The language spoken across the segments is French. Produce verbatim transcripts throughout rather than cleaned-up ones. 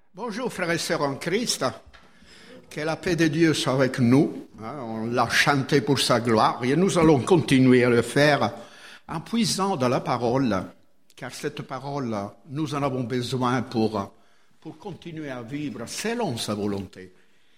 Bonjour frères et sœurs en Christ, que la paix de Dieu soit avec nous. On l'a chanté pour sa gloire et nous allons continuer à le faire en puisant dans la parole, car cette parole, nous en avons besoin pour, pour continuer à vivre selon sa volonté.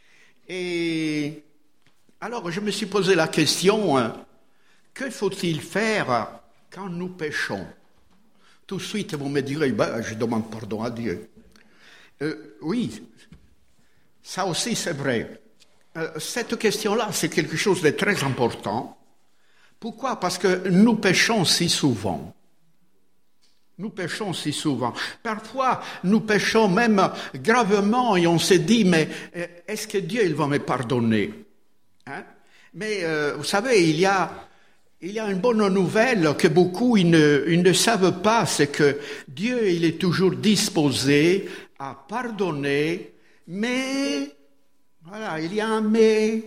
Et alors je me suis posé la question, que faut-il faire quand nous péchons? Tout de suite vous me direz, ben, je demande pardon à Dieu. Euh, oui, ça aussi c'est vrai. Euh, cette question-là, c'est quelque chose de très important. Pourquoi? Parce que nous péchons si souvent. Nous péchons si souvent. Parfois, nous péchons même gravement et on se dit, mais est-ce que Dieu il va me pardonner? Hein? Mais euh, vous savez, il y a, il y a une bonne nouvelle que beaucoup ils ne, ils ne savent pas, c'est que Dieu il est toujours disposé à pardonner, mais, voilà, il y a un mais,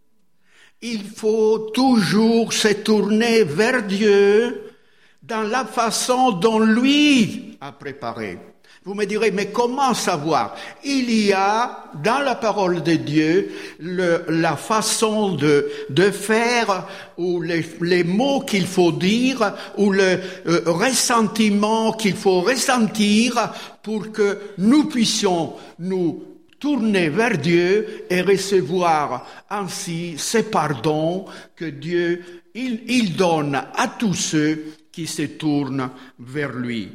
il faut toujours se tourner vers Dieu dans la façon dont lui a préparé. Vous me direz, mais comment savoir? Il y a dans la parole de Dieu le, la façon de, de faire, ou les, les mots qu'il faut dire, ou le euh, ressentiment qu'il faut ressentir pour que nous puissions nous tourner vers Dieu et recevoir ainsi ces pardons que Dieu il, il donne à tous ceux qui se tournent vers lui.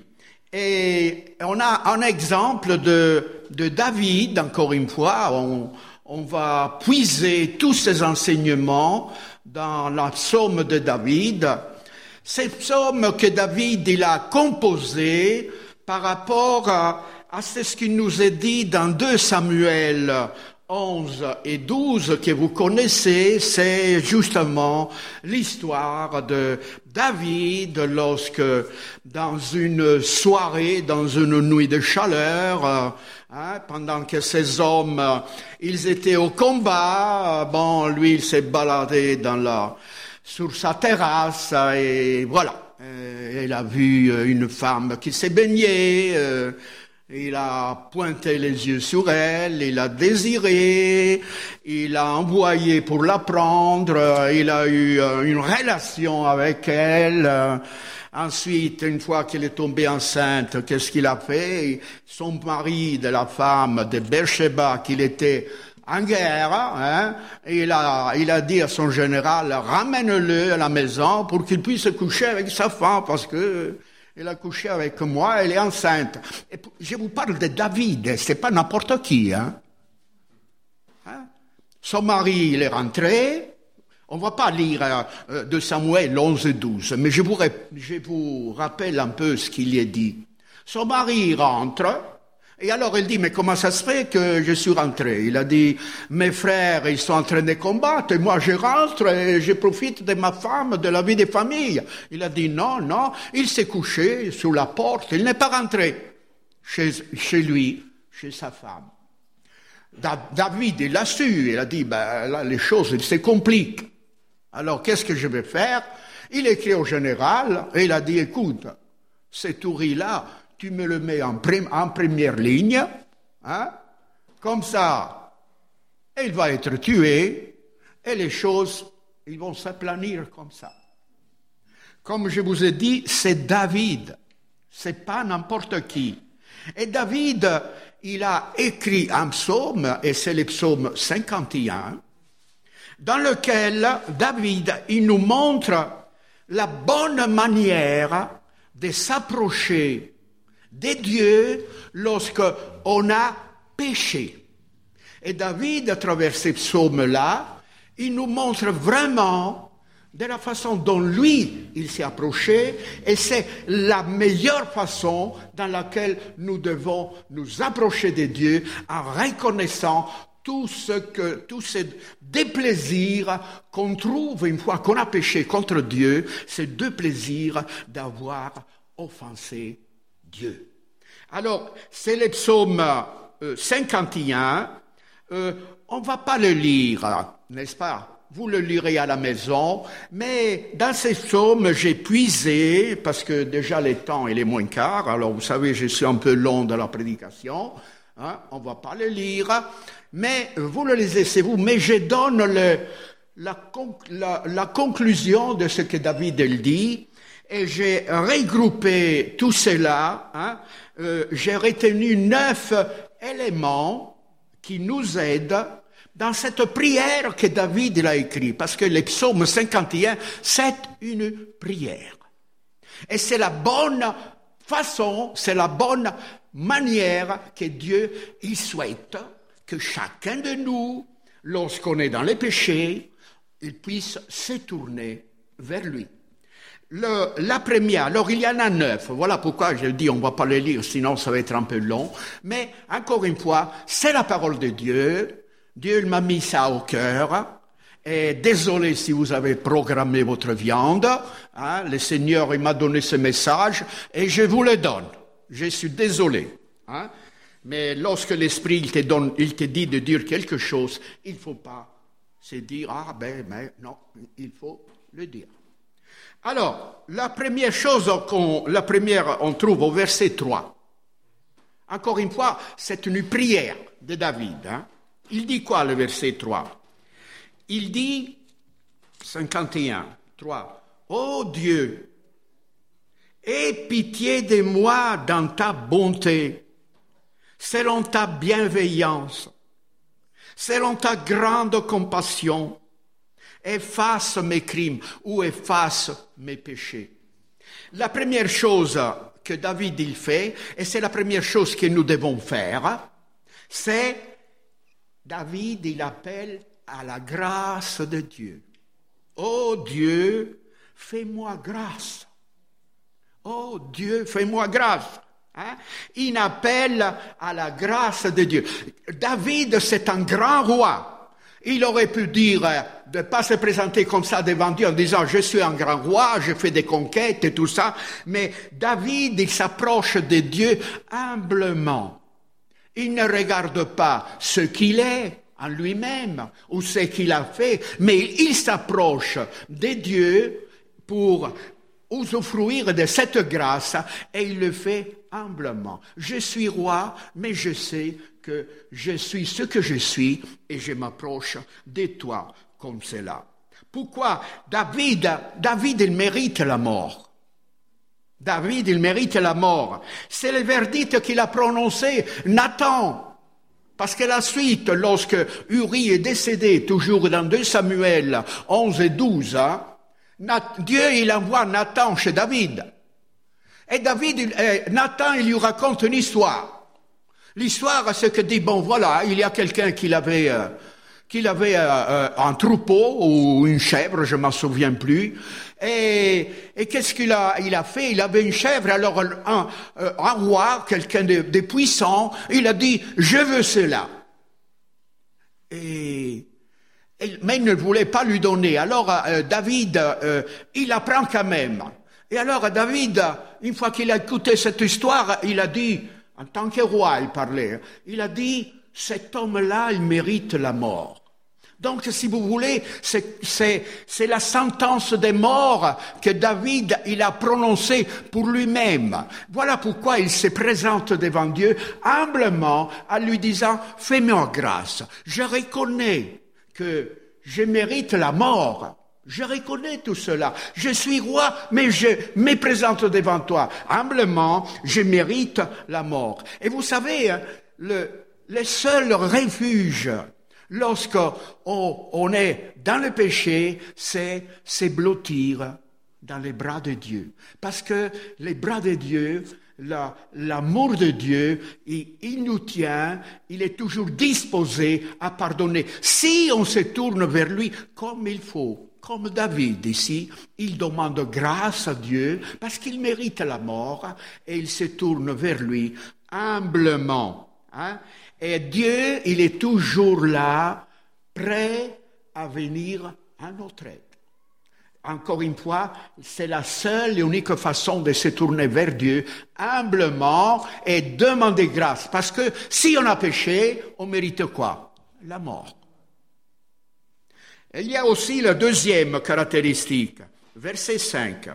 Et on a un exemple de, de David, encore une fois, on, on va puiser tous ces enseignements dans la psaume de David. Ces psaumes que David il a composés par rapport à, à ce qui nous est dit dans deux Samuel onze et douze que vous connaissez, c'est justement l'histoire de David lorsque dans une soirée, dans une nuit de chaleur, hein, pendant que ces hommes, ils étaient au combat, bon, lui il s'est baladé dans la, sur sa terrasse et voilà, il a vu une femme qui s'est baignée, euh, il a pointé les yeux sur elle, il a désiré, il a envoyé pour la prendre, il a eu une relation avec elle. Ensuite, une fois qu'elle est tombée enceinte, qu'est-ce qu'il a fait? Son mari de la femme de Beersheba, qu'il était en guerre, hein, il a, il a dit à son général, ramène-le à la maison pour qu'il puisse coucher avec sa femme, parce que elle a couché avec moi, elle est enceinte. Et je vous parle de David, c'est pas n'importe qui, hein. hein Son mari, il est rentré. On va pas lire euh, de Samuel onze et douze, mais je vous, je vous rappelle un peu ce qu'il y est dit. Son mari rentre, et alors il dit, mais comment ça se fait que je suis rentré? Il a dit, mes frères, ils sont en train de combattre, et moi je rentre et je profite de ma femme, de la vie des familles. Il a dit, non, non, il s'est couché sous la porte, il n'est pas rentré chez, chez lui, chez sa femme. Da- David, il l'a su, il a dit, ben là, les choses, elles se compliquent. Alors, qu'est-ce que je vais faire? Il écrit au général, et il a dit, écoute, cet ouri-là, tu me le mets en, prim- en première ligne, hein, comme ça, il va être tué, et les choses, ils vont s'aplanir comme ça. Comme je vous ai dit, c'est David, c'est pas n'importe qui. Et David, il a écrit un psaume, et c'est le psaume cinquante et un, dans lequel David, il nous montre la bonne manière de s'approcher de Dieu lorsqu'on a péché. Et David, à travers ces psaumes-là, il nous montre vraiment de la façon dont lui, il s'est approché, et c'est la meilleure façon dans laquelle nous devons nous approcher de Dieu en reconnaissant tout ce que, tous ces déplaisirs qu'on trouve une fois qu'on a péché contre Dieu, ces deux plaisirs d'avoir offensé Dieu. Alors, c'est le psaume euh, cinquante et un. Euh, on ne va pas le lire, n'est-ce pas? Vous le lirez à la maison. Mais dans ces psaumes, j'ai puisé, parce que déjà le temps il est moins quart. Alors, vous savez, je suis un peu long dans la prédication. hein, on ne va pas le lire, mais vous le lisez, c'est vous, mais je donne le, la, la, la conclusion de ce que David il dit, et j'ai regroupé tout cela, hein, euh, j'ai retenu neuf éléments qui nous aident dans cette prière que David il a écrite, parce que le psaume cinquante et un, c'est une prière. Et c'est la bonne façon, c'est la bonne manière que Dieu il souhaite que chacun de nous, lorsqu'on est dans les péchés, il puisse se tourner vers lui. Le, la première, alors il y en a neuf, voilà pourquoi je dis on ne va pas les lire, sinon ça va être un peu long, mais encore une fois, c'est la parole de Dieu, Dieu m'a mis ça au cœur. Et désolé si vous avez programmé votre viande, hein, le Seigneur il m'a donné ce message et je vous le donne. Je suis désolé. Hein, mais lorsque l'Esprit il te, donne, il te dit de dire quelque chose, il ne faut pas se dire « Ah ben, mais non, il faut le dire ». Alors, la première chose qu'on la première, on trouve au verset trois. Encore une fois, c'est une prière de David. Hein. Il dit quoi le verset trois? Il dit, cinquante et un, trois, « Ô Dieu, aie pitié de moi dans ta bonté, selon ta bienveillance, selon ta grande compassion, efface mes crimes ou efface mes péchés. » La première chose que David il fait, et c'est la première chose que nous devons faire, c'est David il appelle à la grâce de Dieu. Oh Dieu, fais-moi grâce. Oh Dieu, fais-moi grâce. Hein? Il appelle à la grâce de Dieu. David, c'est un grand roi. Il aurait pu dire, de ne pas se présenter comme ça devant Dieu en disant, je suis un grand roi, je fais des conquêtes et tout ça. Mais David, il s'approche de Dieu humblement. Il ne regarde pas ce qu'il est en lui-même, ou ce qu'il a fait, mais il s'approche de Dieu pour usufruire de cette grâce, et il le fait humblement. Je suis roi, mais je sais que je suis ce que je suis, et je m'approche de toi comme cela. Pourquoi David, David, il mérite la mort. David, il mérite la mort. C'est le verdict qu'il a prononcé, Nathan. Parce que la suite, lorsque Uri est décédé, toujours dans deux Samuel onze et douze, hein, Dieu il envoie Nathan chez David. Et David, il, eh, Nathan, il lui raconte une histoire. L'histoire, c'est que dit, bon voilà, il y a quelqu'un qui avait, euh, qui avait euh, un troupeau ou une chèvre, je m'en souviens plus. Et, et qu'est-ce qu'il a, il a fait? Il avait une chèvre, alors un, un roi, quelqu'un de, de puissant, il a dit, je veux cela. Et, et, mais il ne voulait pas lui donner. Alors euh, David, euh, il apprend quand même. Et alors David, une fois qu'il a écouté cette histoire, il a dit, en tant que roi, il parlait, il a dit, cet homme-là, il mérite la mort. Donc, si vous voulez, c'est, c'est, c'est la sentence de mort que David, il a prononcée pour lui-même. Voilà pourquoi il se présente devant Dieu humblement en lui disant, fais-moi grâce. Je reconnais que je mérite la mort. Je reconnais tout cela. Je suis roi, mais je me présente devant toi. Humblement, je mérite la mort. Et vous savez, le, le seul refuge lorsqu'on on est dans le péché, c'est se blottir dans les bras de Dieu. Parce que les bras de Dieu, la, l'amour de Dieu, il, il nous tient, il est toujours disposé à pardonner. Si on se tourne vers lui comme il faut, comme David ici, il demande grâce à Dieu parce qu'il mérite la mort et il se tourne vers lui humblement. Hein? Et Dieu, il est toujours là, prêt à venir à notre aide. Encore une fois, c'est la seule et unique façon de se tourner vers Dieu, humblement, et demander grâce. Parce que si on a péché, on mérite quoi? La mort. Et il y a aussi la deuxième caractéristique, verset cinq.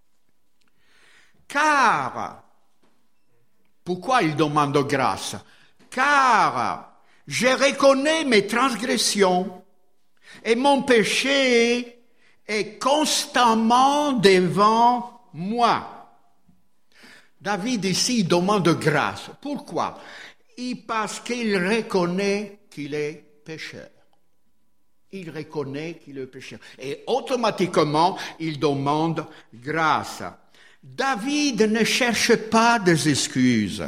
Car, pourquoi il demande grâce? car je reconnais mes transgressions et mon péché est constamment devant moi. David ici demande grâce. Pourquoi? Parce qu'il reconnaît qu'il est pécheur. Il reconnaît qu'il est pécheur. Et automatiquement, il demande grâce. David ne cherche pas des excuses.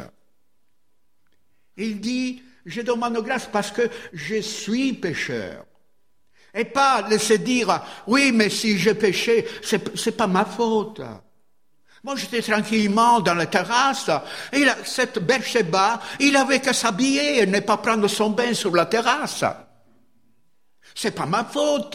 Il dit, je demande grâce parce que je suis pécheur. Et pas de se dire, oui, mais si j'ai péché, c'est, c'est pas ma faute. Moi, j'étais tranquillement dans la terrasse, et il a, cette Bercheba, il avait qu'à s'habiller et ne pas prendre son bain sur la terrasse. C'est pas ma faute.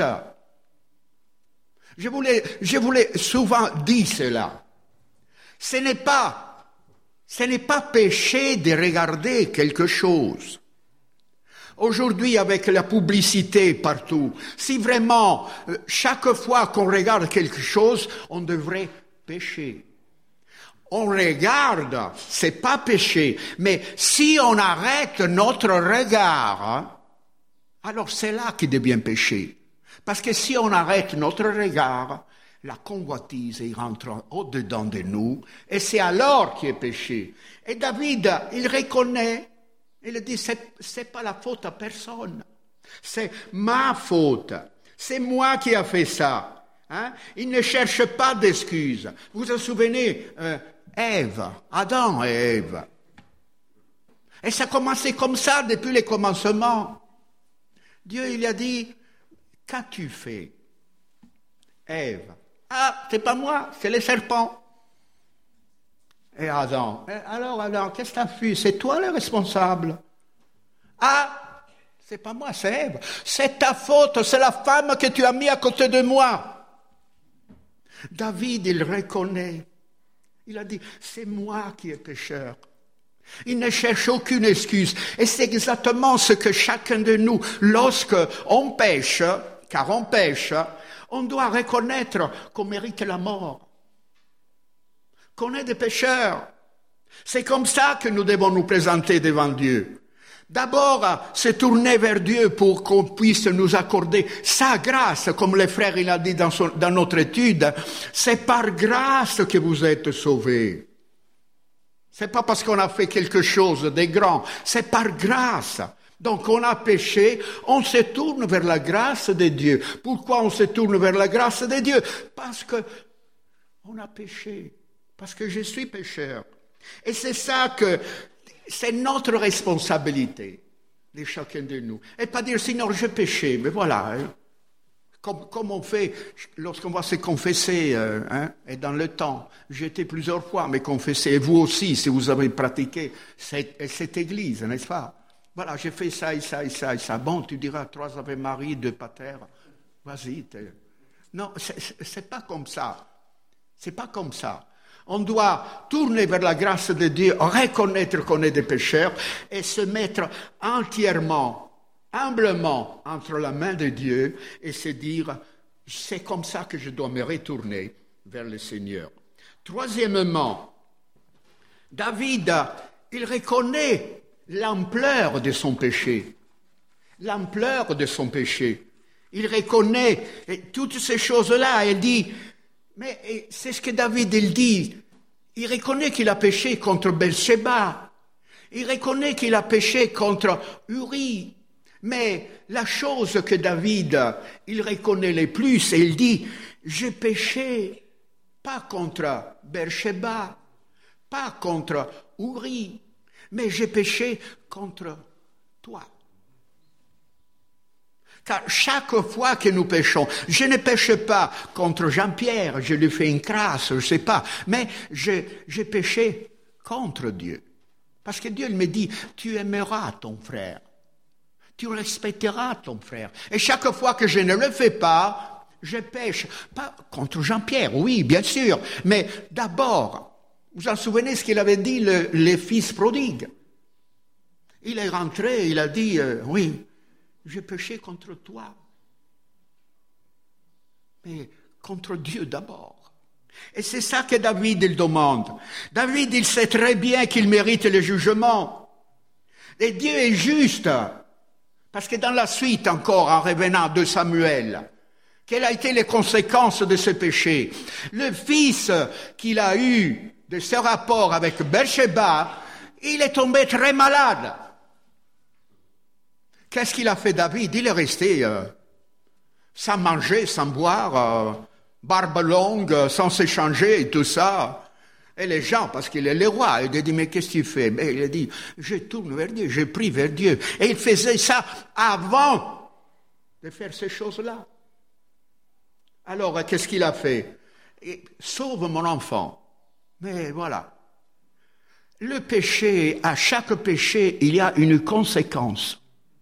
Je voulais, je voulais souvent dire cela. Ce n'est pas, ce n'est pas péché de regarder quelque chose. Aujourd'hui, avec la publicité partout, si vraiment, chaque fois qu'on regarde quelque chose, on devrait pécher. On regarde, c'est pas péché, mais si on arrête notre regard, hein, alors c'est là qu'il devient péché. Parce que si on arrête notre regard, la convoitise il rentre au-dedans de nous, et c'est alors qu'il est péché. Et David, il reconnaît, il dit, c'est, c'est pas la faute à personne, c'est ma faute, c'est moi qui ai fait ça. Hein? Il ne cherche pas d'excuses. Vous vous souvenez, euh, Ève, Adam et Ève. Et ça a commencé comme ça depuis le commencement. Dieu, il a dit, qu'as-tu fait, Ève? Ah, c'est pas moi, c'est le serpent. Et Adam, alors, alors, qu'est-ce que t'as fait? C'est toi le responsable. Ah, c'est pas moi, c'est Ève. C'est ta faute, c'est la femme que tu as mis à côté de moi. David, il reconnaît. Il a dit, c'est moi qui est pécheur. Il ne cherche aucune excuse. Et c'est exactement ce que chacun de nous, lorsque on pêche, car on pêche, on doit reconnaître qu'on mérite la mort. Qu'on est des pécheurs. C'est comme ça que nous devons nous présenter devant Dieu. D'abord, se tourner vers Dieu pour qu'on puisse nous accorder sa grâce, comme le frère il a dit dans, son, dans notre étude. C'est par grâce que vous êtes sauvés. C'est pas parce qu'on a fait quelque chose de grand, c'est par grâce. Donc on a péché, on se tourne vers la grâce de Dieu. Pourquoi on se tourne vers la grâce de Dieu? Parce que on a péché, parce que je suis pécheur. Et c'est ça que c'est notre responsabilité de chacun de nous. Et pas dire, Seigneur, j'ai péché, mais voilà. Hein, comme, comme on fait lorsqu'on va se confesser, euh, hein, et dans le temps. J'ai été plusieurs fois me confesser, et vous aussi, si vous avez pratiqué cette, cette église, n'est-ce pas? Voilà, j'ai fait ça et ça et ça et ça. Bon, tu diras, trois Ave Marie, deux Pater. Vas-y. T'es... Non, c'est, c'est pas comme ça. C'est pas comme ça. On doit tourner vers la grâce de Dieu, reconnaître qu'on est des pécheurs et se mettre entièrement, humblement entre la main de Dieu et se dire, c'est comme ça que je dois me retourner vers le Seigneur. Troisièmement, David, il reconnaît l'ampleur de son péché. L'ampleur de son péché. Il reconnaît toutes ces choses-là. Il dit, mais c'est ce que David il dit. Il reconnaît qu'il a péché contre Bercheba. Il reconnaît qu'il a péché contre Uri. Mais la chose que David, il reconnaît le plus, et il dit, j'ai péché pas contre Bercheba, pas contre Uri, mais j'ai péché contre toi. Car chaque fois que nous péchons, je ne pêche pas contre Jean-Pierre, je lui fais une crasse, je ne sais pas, mais je, j'ai péché contre Dieu. Parce que Dieu me dit, tu aimeras ton frère, tu respecteras ton frère. Et chaque fois que je ne le fais pas, je pêche. Pas contre Jean-Pierre, oui, bien sûr, mais d'abord, vous vous souvenez ce qu'il avait dit le, le fils prodigue? Il est rentré, il a dit, euh, oui, j'ai péché contre toi, mais contre Dieu d'abord. Et c'est ça que David il demande. David, il sait très bien qu'il mérite le jugement. Et Dieu est juste. Parce que dans la suite encore, en revenant de Samuel, quelles ont été les conséquences de ce péché? Le fils qu'il a eu de ce rapport avec Bathsheba, il est tombé très malade. Qu'est-ce qu'il a fait David? Il est resté euh, sans manger, sans boire, euh, barbe longue, sans s'échanger et tout ça. Et les gens, parce qu'il est le roi, il a dit, mais qu'est-ce que tu fais? Mais il a dit, je tourne vers Dieu, je prie vers Dieu. Et il faisait ça avant de faire ces choses-là. Alors, qu'est-ce qu'il a fait? Et, sauve mon enfant. Mais voilà. Le péché, à chaque péché, il y a une conséquence.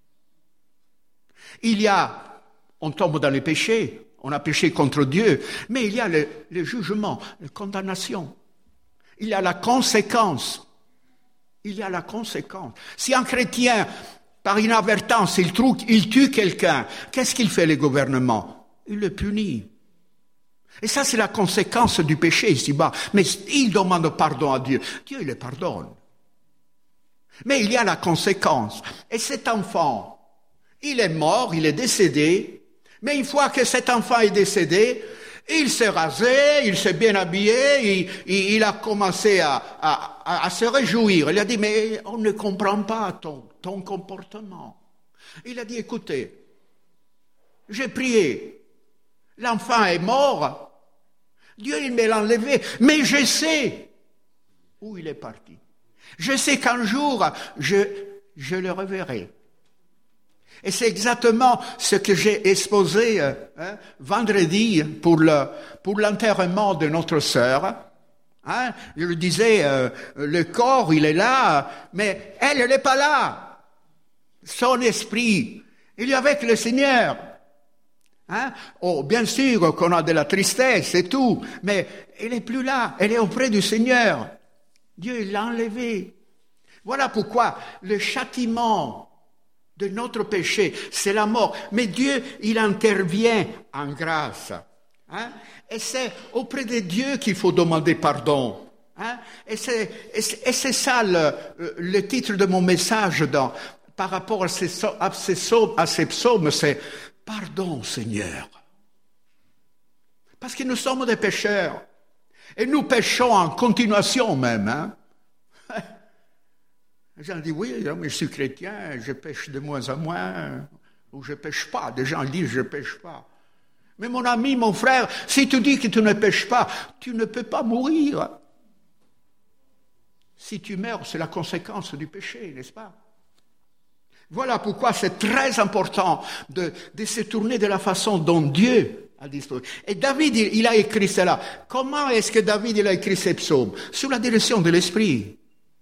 Il y a, on tombe dans le péché, on a péché contre Dieu, mais il y a le, le jugement, la condamnation. Il y a la conséquence. Il y a la conséquence. Si un chrétien, par inadvertance, il, trouve, il tue quelqu'un, qu'est-ce qu'il fait, le gouvernement? Il le punit. Et ça, c'est la conséquence du péché ici-bas. Mais il demande pardon à Dieu. Dieu le pardonne. Mais il y a la conséquence. Et cet enfant, il est mort, il est décédé. Mais une fois que cet enfant est décédé, il s'est rasé, il s'est bien habillé, il, il, il a commencé à, à, à, à se réjouir. Il a dit, mais on ne comprend pas ton, ton comportement. Il a dit, écoutez, j'ai prié, l'enfant est mort, Dieu il me l'a enlevé, mais je sais où il est parti. Je sais qu'un jour, je, je le reverrai. Et c'est exactement ce que j'ai exposé hein, vendredi pour, le, pour l'enterrement de notre sœur. Hein, je le disais, euh, le corps, il est là, mais elle, elle n'est pas là. Son esprit, il est avec le Seigneur. Hein? Oh, bien sûr qu'on a de la tristesse et tout, mais elle n'est plus là, elle est auprès du Seigneur. Dieu l'a enlevée. Voilà pourquoi le châtiment de notre péché, c'est la mort. Mais Dieu, il intervient en grâce. Hein? Et c'est auprès de Dieu qu'il faut demander pardon. Hein? Et, c'est, et, c'est, et c'est ça le, le titre de mon message dans, par rapport à ces, à ces psaumes, à ces psaumes, c'est « Pardon, Seigneur ». Parce que nous sommes des pécheurs. Et nous péchons en continuation même. Hein? Les gens disent, oui, mais je suis chrétien, je pêche de moins en moins, ou je pêche pas. Des gens disent, je pêche pas. Mais mon ami, mon frère, si tu dis que tu ne pêches pas, tu ne peux pas mourir. Si tu meurs, c'est la conséquence du péché, n'est-ce pas? Voilà pourquoi c'est très important de, de se tourner de la façon dont Dieu a disposé. Et David, il, il a écrit cela. Comment est-ce que David il a écrit ces psaumes? Sous la direction de l'Esprit.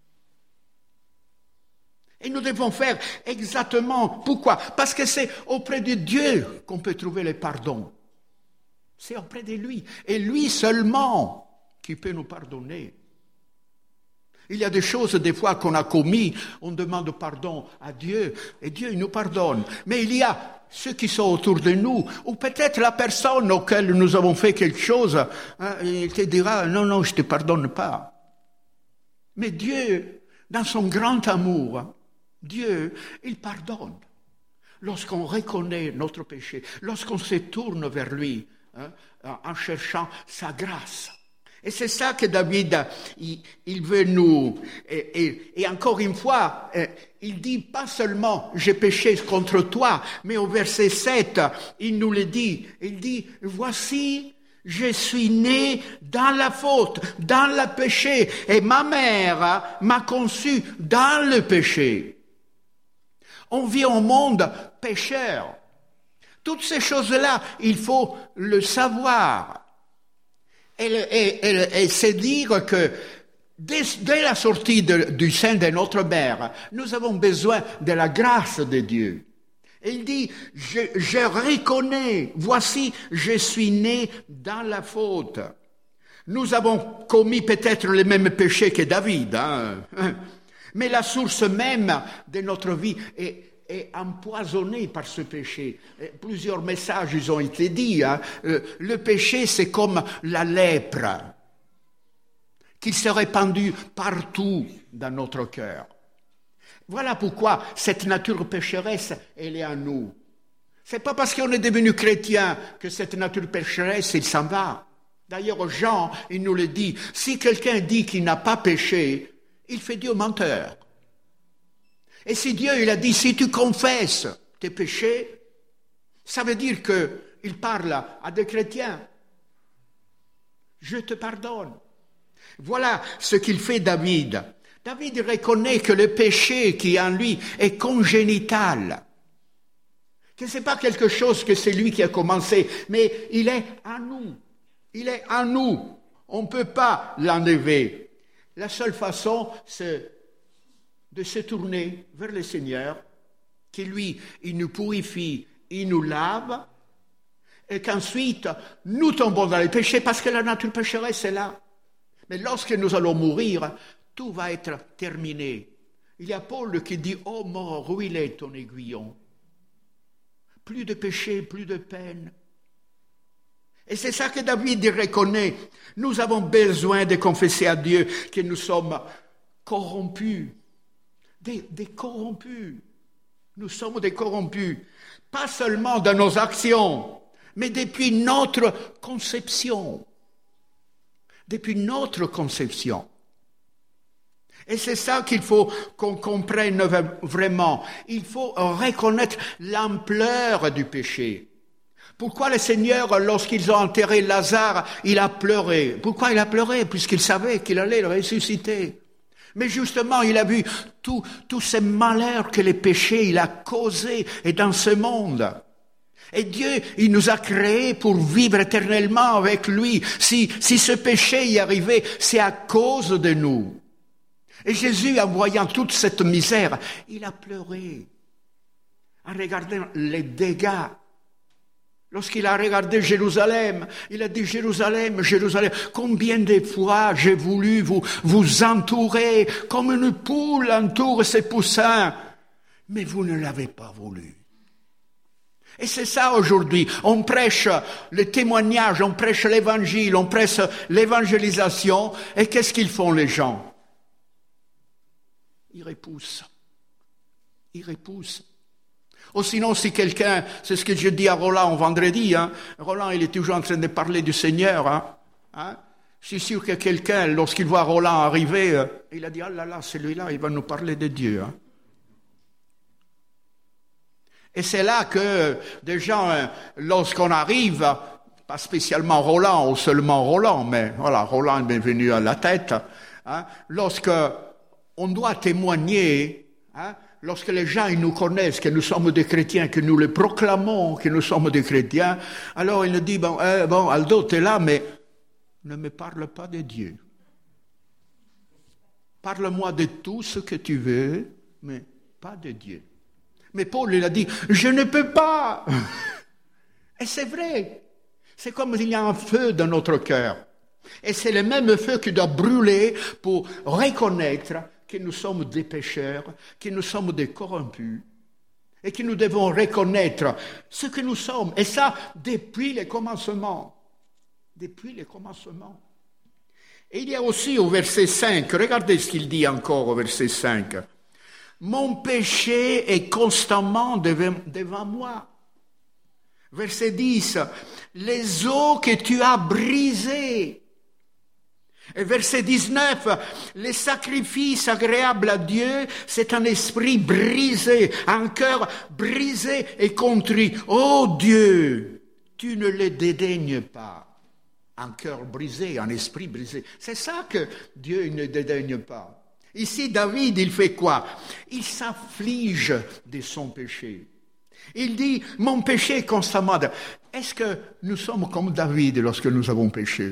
Et nous devons faire exactement. Pourquoi? Parce que c'est auprès de Dieu qu'on peut trouver le pardon. C'est auprès de lui. Et lui seulement qui peut nous pardonner. Il y a des choses, des fois, qu'on a commis, on demande pardon à Dieu, et Dieu il nous pardonne. Mais il y a ceux qui sont autour de nous, ou peut-être la personne auquel nous avons fait quelque chose, hein, il te dira, non, non, je ne te pardonne pas. Mais Dieu, dans son grand amour, Dieu, il pardonne. Lorsqu'on reconnaît notre péché, lorsqu'on se tourne vers lui, hein, en cherchant sa grâce. Et c'est ça que David, il, il veut nous... Et, et, et encore une fois, il dit pas seulement « j'ai péché contre toi », mais au verset sept, il nous le dit. Il dit « voici, je suis né dans la faute, dans le péché, et ma mère m'a conçu dans le péché ». On vit au monde pécheur. Toutes ces choses-là, il faut le savoir. Et, et, et, et c'est dire que dès, dès la sortie de, du sein de notre mère, nous avons besoin de la grâce de Dieu. Et il dit, je, je reconnais, voici, je suis né dans la faute. Nous avons commis peut-être les mêmes péchés que David, hein, mais la source même de notre vie est est empoisonné par ce péché. Et plusieurs messages ils ont été dits. Hein. Le péché, c'est comme la lèpre qui s'est répandue partout dans notre cœur. Voilà pourquoi cette nature pécheresse, elle est en nous. C'est pas parce qu'on est devenu chrétien que cette nature pécheresse, il s'en va. D'ailleurs, Jean, il nous le dit, si quelqu'un dit qu'il n'a pas péché, il fait Dieu menteur. Et si Dieu, il a dit, si tu confesses tes péchés, ça veut dire qu'il parle à des chrétiens. Je te pardonne. Voilà ce qu'il fait David. David reconnaît que le péché qui est en lui est congénital. Que ce n'est pas quelque chose que c'est lui qui a commencé, mais il est en nous. Il est en nous. On ne peut pas l'enlever. La seule façon, c'est de se tourner vers le Seigneur, qui lui, il nous purifie, il nous lave, et qu'ensuite, nous tombons dans les péchés parce que la nature pécheresse est là. Mais lorsque nous allons mourir, tout va être terminé. Il y a Paul qui dit « Oh mort, où il est ton aiguillon ?» Plus de péché, plus de peine. Et c'est ça que David reconnaît. Nous avons besoin de confesser à Dieu que nous sommes corrompus. Des, des corrompus. Nous sommes des corrompus. Pas seulement dans nos actions, mais depuis notre conception. Depuis notre conception. Et c'est ça qu'il faut qu'on comprenne vraiment. Il faut reconnaître l'ampleur du péché. Pourquoi le Seigneur, lorsqu'ils ont enterré Lazare, il a pleuré? Pourquoi il a pleuré? Puisqu'il savait qu'il allait le ressusciter. Mais justement, il a vu tous tout ces malheurs que les péchés il a causés et dans ce monde. Et Dieu, il nous a créés pour vivre éternellement avec lui. Si, si ce péché y arrivait, c'est à cause de nous. Et Jésus, en voyant toute cette misère, il a pleuré. En regardant les dégâts. Lorsqu'il a regardé Jérusalem, il a dit « Jérusalem, Jérusalem, combien de fois j'ai voulu vous, vous entourer comme une poule entoure ses poussins, mais vous ne l'avez pas voulu. » Et c'est ça aujourd'hui. On prêche le témoignage, on prêche l'évangile, on prêche l'évangélisation. Et qu'est-ce qu'ils font les gens? Ils repoussent. Ils repoussent. Ou sinon, si quelqu'un, c'est ce que je dis à Roland vendredi, hein, Roland, il est toujours en train de parler du Seigneur. Hein, hein, je suis sûr que quelqu'un, lorsqu'il voit Roland arriver, euh, il a dit, ah là là, celui-là, il va nous parler de Dieu. Hein. Et c'est là que des gens, lorsqu'on arrive, pas spécialement Roland ou seulement Roland, mais voilà, Roland est venu à la tête, hein, lorsque on doit témoigner, hein, lorsque les gens ils nous connaissent, que nous sommes des chrétiens, que nous les proclamons, que nous sommes des chrétiens, alors il nous dit, bon, euh, bon Aldo, t'es là, mais ne me parle pas de Dieu. Parle-moi de tout ce que tu veux, mais pas de Dieu. Mais Paul, il a dit, je ne peux pas. Et c'est vrai. C'est comme s'il y a un feu dans notre cœur. Et c'est le même feu qui doit brûler pour reconnaître que nous sommes des pécheurs, que nous sommes des corrompus, et que nous devons reconnaître ce que nous sommes. Et ça, depuis le commencement. Depuis le commencement. Et il y a aussi au verset cinq, regardez ce qu'il dit encore au verset cinq. Mon péché est constamment devant, devant moi. Verset dix. Les os que tu as brisés. Et verset dix-neuf. Les sacrifices agréables à Dieu, c'est un esprit brisé, un cœur brisé et contrit. Oh Dieu, tu ne les dédaignes pas. Un cœur brisé, un esprit brisé. C'est ça que Dieu ne dédaigne pas. Ici, David, il fait quoi? Il s'afflige de son péché. Il dit, mon péché est constamment... Est-ce que nous sommes comme David lorsque nous avons péché?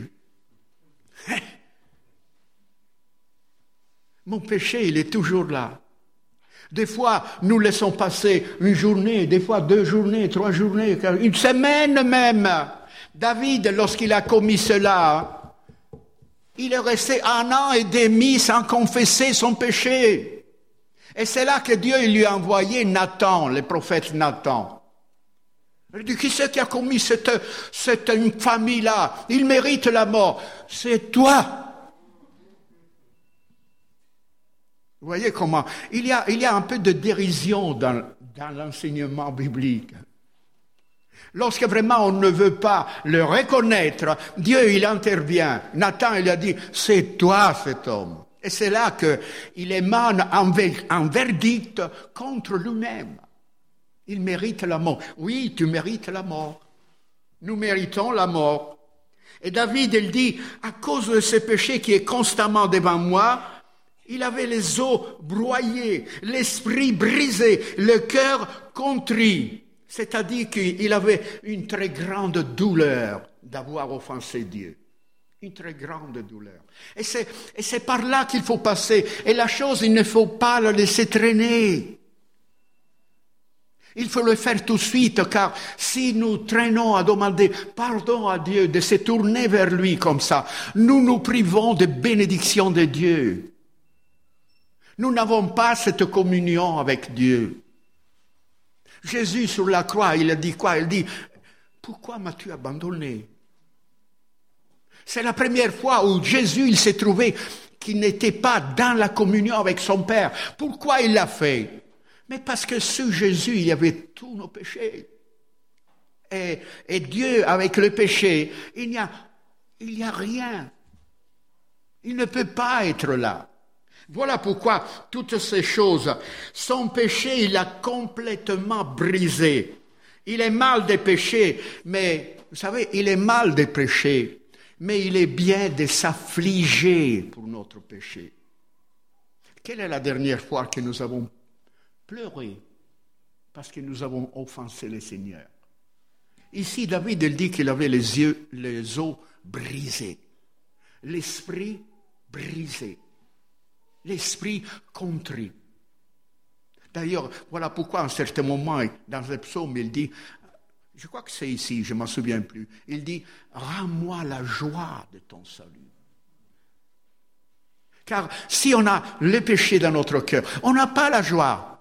Mon péché, il est toujours là. Des fois, nous laissons passer une journée, des fois deux journées, trois journées, une semaine même. David, lorsqu'il a commis cela... Il est resté un an et demi sans confesser son péché. Et c'est là que Dieu lui a envoyé Nathan, le prophète Nathan. Il dit, qui c'est qui a commis cette, cette infamie-là? Il mérite la mort. C'est toi. Vous voyez comment il y a, il y a un peu de dérision dans, dans l'enseignement biblique. Lorsque vraiment on ne veut pas le reconnaître, Dieu, il intervient. Nathan, il a dit, c'est toi cet homme. Et c'est là qu'il émane un, un verdict contre lui-même. Il mérite la mort. Oui, tu mérites la mort. Nous méritons la mort. Et David, il dit, à cause de ce péché qui est constamment devant moi, il avait les os broyés, l'esprit brisé, le cœur contrit. C'est-à-dire qu'il avait une très grande douleur d'avoir offensé Dieu. Une très grande douleur. Et c'est, et c'est par là qu'il faut passer. Et la chose, il ne faut pas la laisser traîner. Il faut le faire tout de suite, car si nous traînons à demander pardon à Dieu, de se tourner vers lui comme ça, nous nous privons de bénédictions de Dieu. Nous n'avons pas cette communion avec Dieu. Jésus sur la croix, il a dit quoi? Il dit, pourquoi m'as-tu abandonné? C'est la première fois où Jésus, il s'est trouvé qu'il n'était pas dans la communion avec son Père. Pourquoi il l'a fait? Mais parce que sous Jésus, il y avait tous nos péchés. Et, et Dieu, avec le péché, il n'y a, il n'y a rien. Il ne peut pas être là. Voilà pourquoi toutes ces choses, son péché, il l'a complètement brisé. Il est mal des péchés, mais vous savez, il est mal des péchés. Mais il est bien de s'affliger pour notre péché. Quelle est la dernière fois que nous avons pleuré parce que nous avons offensé le Seigneur? Ici, David, il dit qu'il avait les yeux, les os brisés, l'esprit brisé, l'esprit contrit. D'ailleurs, voilà pourquoi, à un certain moment, dans le psaume, il dit, je crois que c'est ici, je ne m'en souviens plus. Il dit, rends-moi la joie de ton salut. Car si on a le péché dans notre cœur, on n'a pas la joie.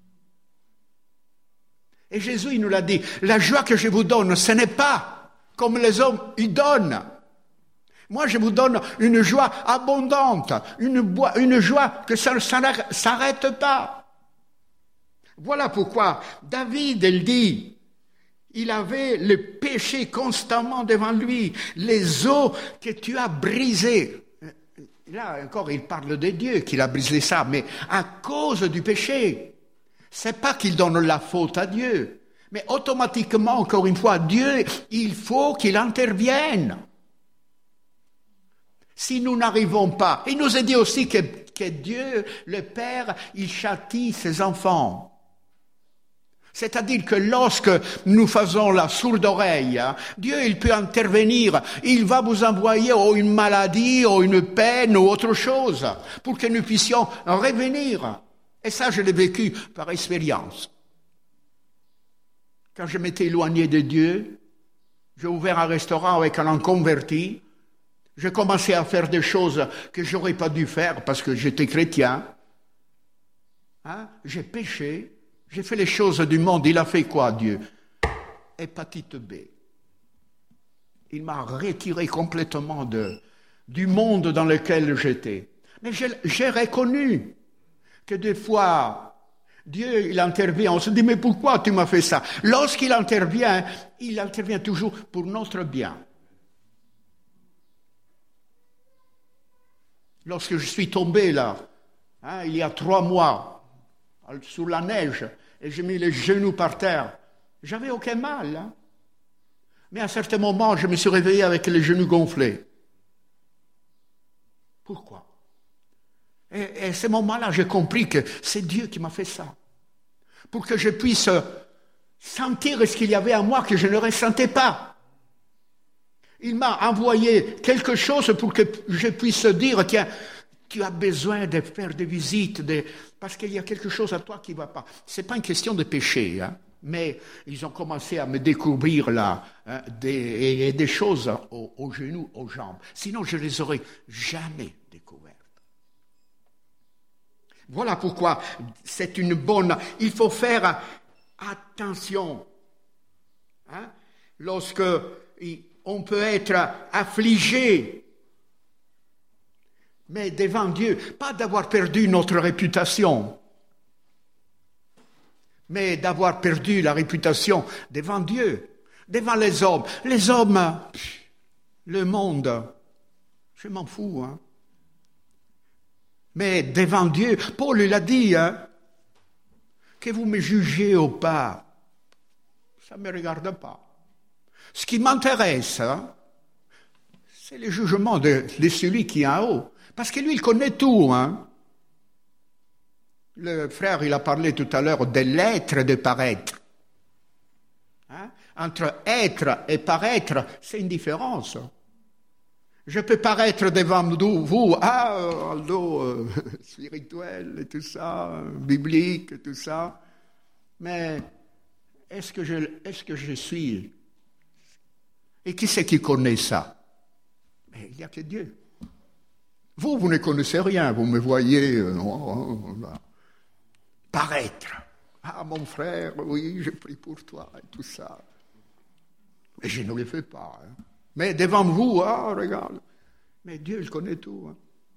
Et Jésus, il nous l'a dit, la joie que je vous donne, ce n'est pas comme les hommes y donnent. Moi, je vous donne une joie abondante, une, une joie que ça ne s'arrête pas. Voilà pourquoi David, il dit, il avait le péché constamment devant lui, les os que tu as brisés. Là encore, il parle de Dieu, qu'il a brisé ça, mais à cause du péché. C'est pas qu'il donne la faute à Dieu, mais automatiquement, encore une fois, Dieu, il faut qu'il intervienne. Si nous n'arrivons pas, il nous a dit aussi que, que Dieu, le Père, il châtie ses enfants. C'est-à-dire que lorsque nous faisons la sourde oreille, hein, Dieu, il peut intervenir. Il va vous envoyer ou une maladie, ou une peine, ou autre chose, pour que nous puissions revenir. Et ça, je l'ai vécu par expérience. Quand je m'étais éloigné de Dieu, j'ai ouvert un restaurant avec un inconverti. J'ai commencé à faire des choses que j'aurais pas dû faire parce que j'étais chrétien. Hein? J'ai péché. J'ai fait les choses du monde. Il a fait quoi, Dieu? Hépatite B. Il m'a retiré complètement de, du monde dans lequel j'étais. Mais j'ai, j'ai reconnu que des fois, Dieu, il intervient. On se dit, mais pourquoi tu m'as fait ça? Lorsqu'il intervient, il intervient toujours pour notre bien. Lorsque je suis tombé là, hein, il y a trois mois, sous la neige, et j'ai mis les genoux par terre. J'avais aucun mal. Hein? Mais à un certain moment, je me suis réveillé avec les genoux gonflés. Pourquoi? Et, et à ce moment-là, j'ai compris que c'est Dieu qui m'a fait ça. Pour que je puisse sentir ce qu'il y avait en moi que je ne ressentais pas. Il m'a envoyé quelque chose pour que je puisse dire, tiens, tu as besoin de faire des visites, de... parce qu'il y a quelque chose à toi qui ne va pas. Ce n'est pas une question de péché, hein, mais ils ont commencé à me découvrir là, hein, des, et des choses aux, aux genoux, aux jambes. Sinon, je ne les aurais jamais découvertes. Voilà pourquoi c'est une bonne... Il faut faire attention. Hein, lorsque on peut être affligé Mais devant Dieu, pas d'avoir perdu notre réputation, mais d'avoir perdu la réputation devant Dieu, devant les hommes. Les hommes, le monde, je m'en fous, hein. Mais devant Dieu, Paul l'a dit, hein, que vous me jugez ou pas, ça ne me regarde pas. Ce qui m'intéresse, hein, c'est le jugement de, de celui qui est en haut. Parce que lui, il connaît tout, hein. Le frère, il a parlé tout à l'heure de l'être et de paraître. Hein? Entre être et paraître, c'est une différence. Je peux paraître devant vous, ah, Aldo, euh, spirituel et tout ça, euh, biblique et tout ça, mais est-ce que je, est-ce que je suis? Et qui c'est qui connaît ça? Mais il n'y a que Dieu. Vous, vous ne connaissez rien, vous me voyez, euh, oh, oh, paraître. Ah, mon frère, oui, je prie pour toi et tout ça. Mais je ne le fais pas. Hein. Mais devant vous, ah, regarde. Mais Dieu, il connaît tout. Hein.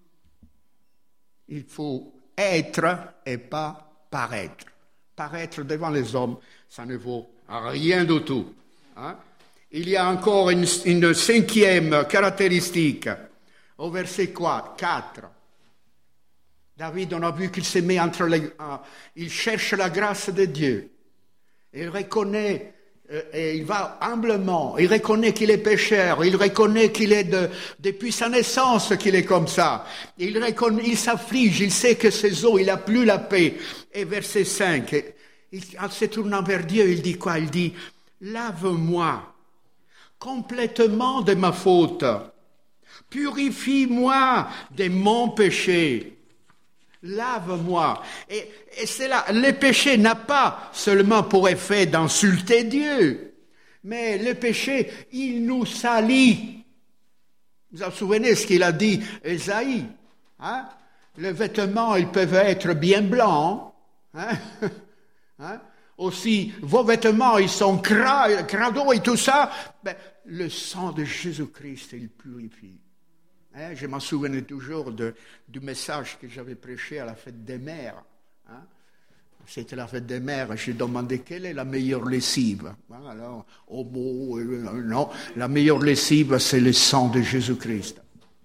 Il faut être et pas paraître. Paraître devant les hommes, ça ne vaut rien du tout. Hein. Il y a encore une, une cinquième caractéristique. Au verset quoi? quatre. David, on a vu qu'il se met entre les... Uh, il cherche la grâce de Dieu. Il reconnaît... Et il va humblement, il reconnaît qu'il est pécheur, il reconnaît qu'il est de, depuis sa naissance qu'il est comme ça. Il reconnaît, il s'afflige, il sait que ses os, il n'a plus la paix. Et verset cinq, il, en se tournant vers Dieu, il dit quoi? Il dit, lave-moi complètement de ma faute, purifie-moi de mon péché. Lave-moi. Et, et c'est là, le péché n'a pas seulement pour effet d'insulter Dieu, mais le péché, il nous salit. Vous vous souvenez ce qu'il a dit Ésaïe, hein? Les vêtements, ils peuvent être bien blancs, hein? Hein? Aussi, vos vêtements, ils sont cra- crado et tout ça, ben, le sang de Jésus-Christ, il purifie. Hein, je m'en souvenais toujours de, du message que j'avais prêché à la fête des mères. Hein. C'était la fête des mères. J'ai demandé quelle est la meilleure lessive. Hein, alors, homo, euh, non, la meilleure lessive, c'est le sang de Jésus-Christ.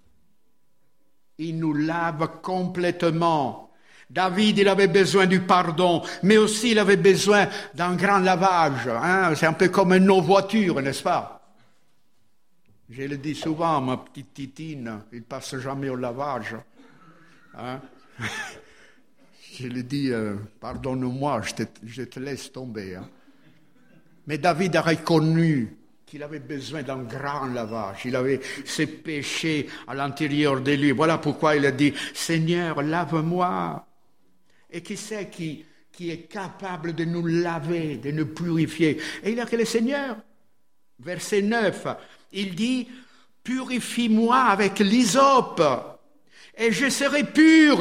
Il nous lave complètement. David, il avait besoin du pardon, mais aussi il avait besoin d'un grand lavage. Hein. C'est un peu comme une voiture, n'est-ce pas? Je le dis souvent, ma petite Titine, il ne passe jamais au lavage. Hein? Je lui dis, euh, pardonne-moi, je te, je te laisse tomber. Hein? Mais David a reconnu qu'il avait besoin d'un grand lavage. Il avait ses péchés à l'intérieur de lui. Voilà pourquoi il a dit, Seigneur, lave-moi. Et qui c'est qui, qui est capable de nous laver, de nous purifier? Et il a que le Seigneur. Verset neuf. Il dit, purifie-moi avec l'hysope, et je serai pur.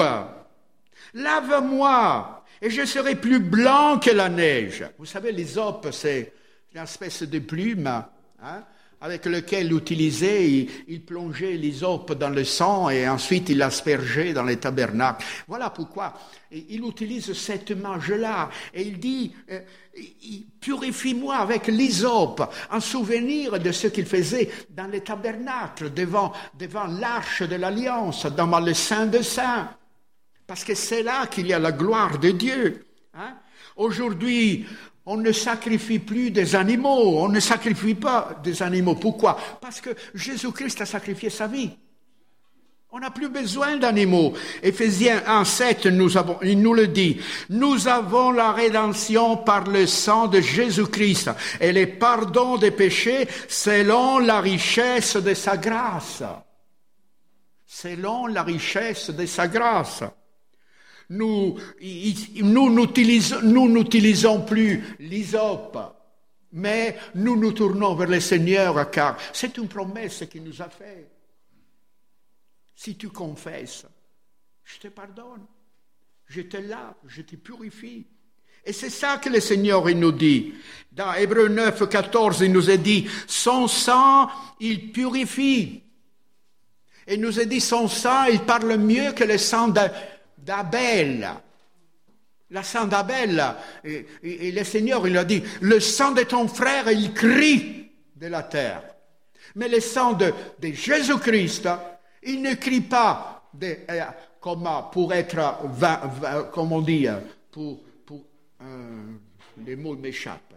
Lave-moi, et je serai plus blanc que la neige. Vous savez, l'hysope, c'est une espèce de plume, hein, avec lequel il utilisait, il, il plongeait l'hysope dans le sang, et ensuite il l'aspergeait dans les tabernacles. Voilà pourquoi il utilise cette image-là, et il dit, euh, purifie-moi avec l'hysope, en souvenir de ce qu'il faisait dans les tabernacles, devant, devant l'arche de l'Alliance, dans le Saint des Saints. Parce que c'est là qu'il y a la gloire de Dieu. Hein? Aujourd'hui, on ne sacrifie plus des animaux, on ne sacrifie pas des animaux. Pourquoi? Parce que Jésus-Christ a sacrifié sa vie. On n'a plus besoin d'animaux. Éphésiens un sept, nous avons, il nous le dit. Nous avons la rédemption par le sang de Jésus-Christ et le pardon des péchés selon la richesse de sa grâce. Selon la richesse de sa grâce. Nous, nous n'utilisons, nous n'utilisons plus l'hysope, mais nous nous tournons vers le Seigneur car c'est une promesse qu'il nous a faite. Si tu confesses, je te pardonne, je te lave, je te purifie. Et c'est ça que le Seigneur il nous dit. Dans Hébreux neuf, quatorze, il nous a dit, son sang, il purifie. Et il nous a dit, son sang, il parle mieux que le sang d'Abel. Le sang d'Abel. Et, et, et le Seigneur, il a dit, le sang de ton frère, il crie de la terre. Mais le sang de, de Jésus-Christ, il ne crie pas de, euh, comme pour être, va, va, comme on dit, pour, pour euh, les mots m'échappent.